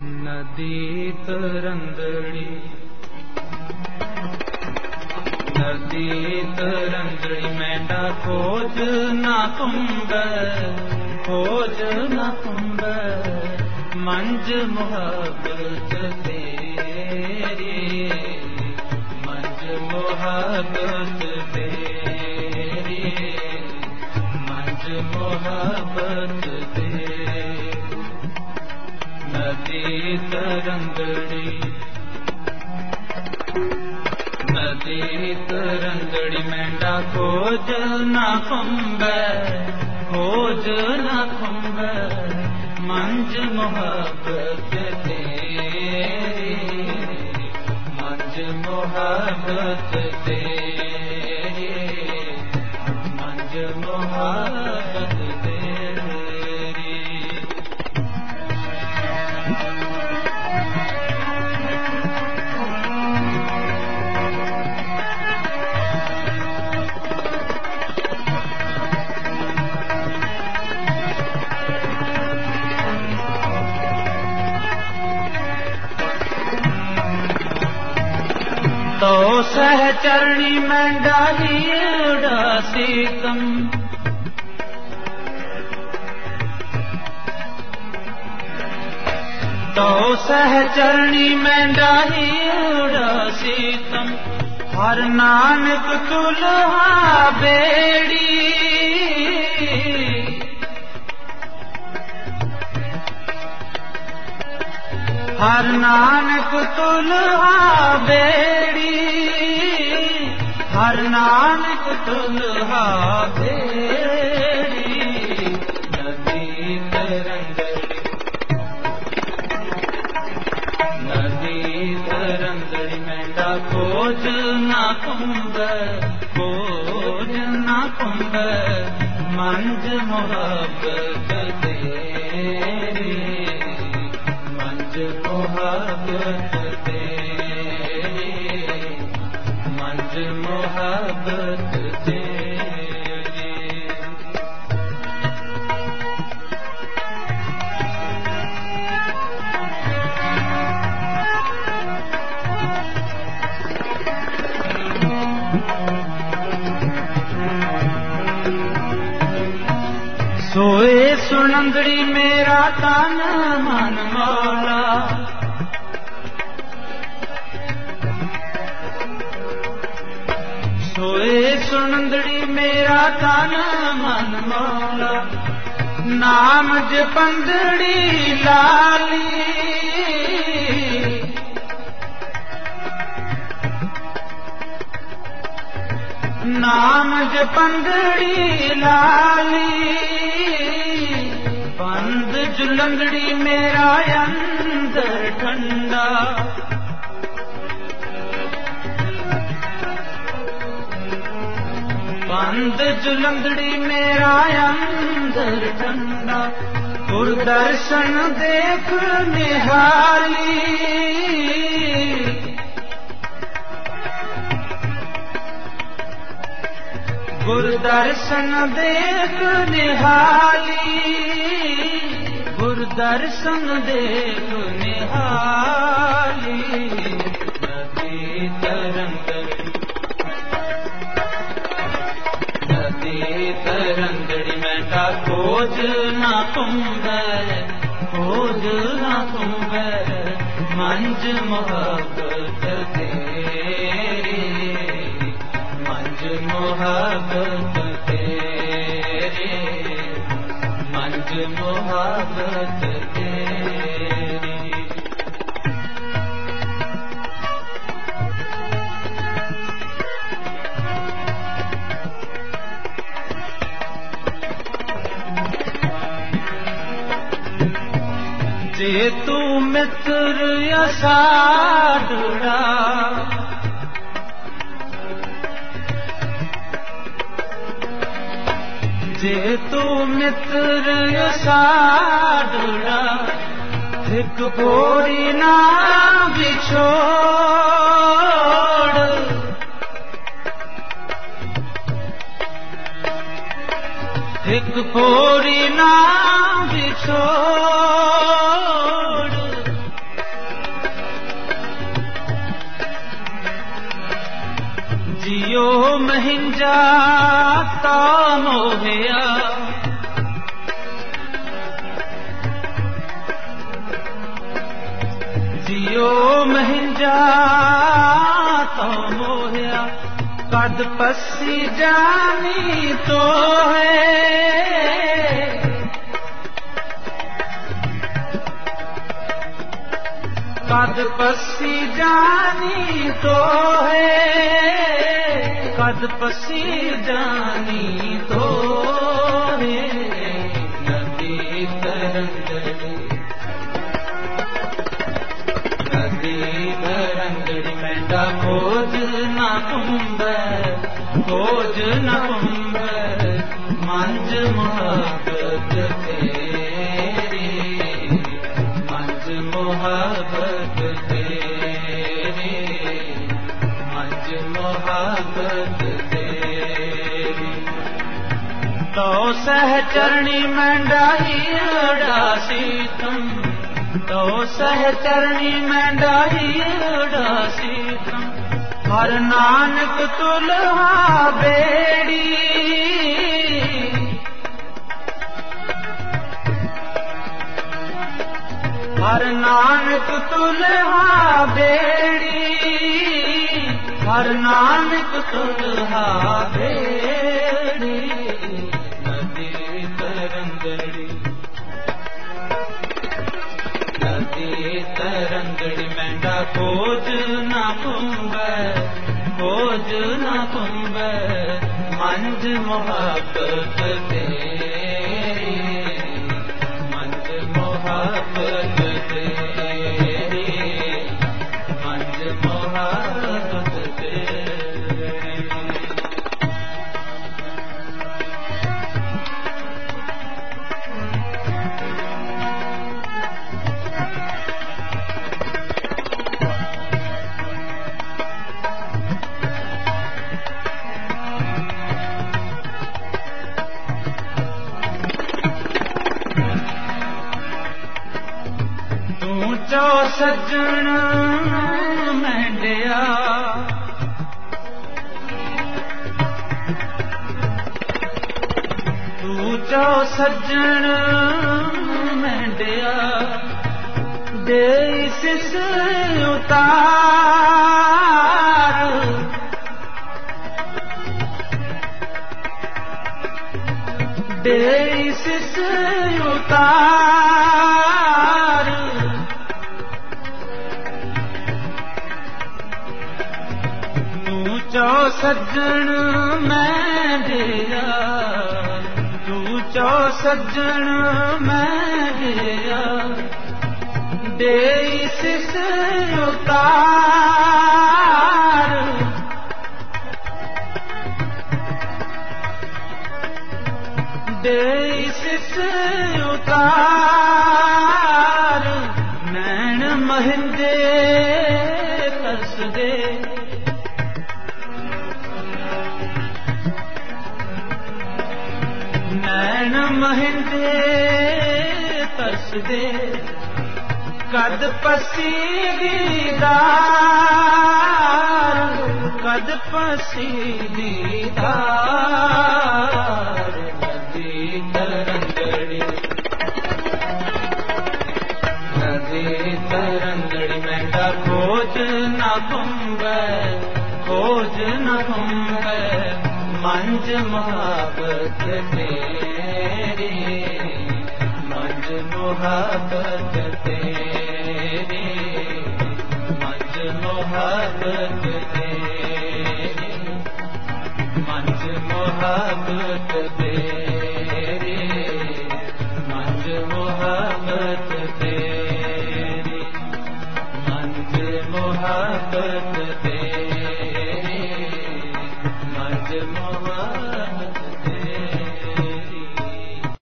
नदी तरंदड़ी नदी तरंदड़ी मेंढा खोज ना कुंभ मंज मोहब्बत तेरी मंज मोहब्बत तेरी मंज मोहब्बत तेरी नदी तरंदड़ी मेंढा खोज ना कुंभ मंज मोहब्बत तेरी मंज मोहब्बत तेरी मंज मोहब्बत तेरी। तो सहचरणी मेंढा ही उड़ासीतम तो सहचरणी मेंढा ही उड़ासीतम हर नानक तुलहा बेड़ी हर नानक तुलहा बेड़ी हर नानक तुलहा बेड़ी नदी तरंदड़ी मेंढा खोज ना कुंभ मंज मोहब्बत तेरी मंज मोहब्बत तेरी मंज मोहब्बत तेरी। सोए सुनंदड़ी मेरा तन मन मौला सोए सुनंदड़ी मेरा तन मन मौला नाम जपंदड़ी लाली नाम जपंदड़ी लाली बंद जुलंदड़ी मेरा अंदर ठंडा बंद जुलंदड़ी मेरा अंदर ठंडा गुरदर्शन देख निहाली गुरदर्शन देख निहाली गुरदर्शन देख निहाली नदी तरंदड़ी मेंढा खोज ना कुंभ मंज मोहब्बत तेरी मंज मोहब्बत तेरी मंज मोहब्बत तेरी। जे तू मित्र असाढ़ड़ा जे तू मित्र असाढ़ड़ा हिक बोरी ना बिछोड़ हिक बोरी ना बिछोड़ महिंजा ता मोहिया जियो महिंजा ता मोहिया कद पसी जानी तो है कद पसी जानी तो है कद पसी जानी तो है नदी तरंगड़ी मेंढा खोज न कुंभ मंज मोहब्बत तेरी मंज मोहब्बत तेरी मंज मोहब्बत तेरी तो सहचरणी मेंढा ही उड़ासी तुम तो सहचरणी मेंढा ही उड़ासी तुम हर नानक तुलहा बेड़ी हर नानक तुलहा बेड़ी हर नानक तुलहा बेड़ी नदी तरंगड़ी तरंगड़ी मेंढा खोज न कुंभ मंज मोहब्बत तेरी मंज मोहब्बत तेरी मंज मोहब्बत तेरी जो सज्जन मेंढिया तू जो सज्जन मेंढिया दे सिस उतार दे सिस उतार जो सज्जन मैं दिया तू जो सज्जन मैं दिया दे सिस उतार दे सिस उतार नैन महिंदे तरस दे नैन महिंदे तरस दे कद पसी दीदार कद पसी दीदार नदी तरंगड़ी मेंढा खोज न कुंभ मंज मोहब्बत तेरी मंज मोहब्बत तेरी मंज मोहब्बत तेरी मंज मोहब्बत तेरी मंज मोहब्बत तेरी मंज मोहब्बत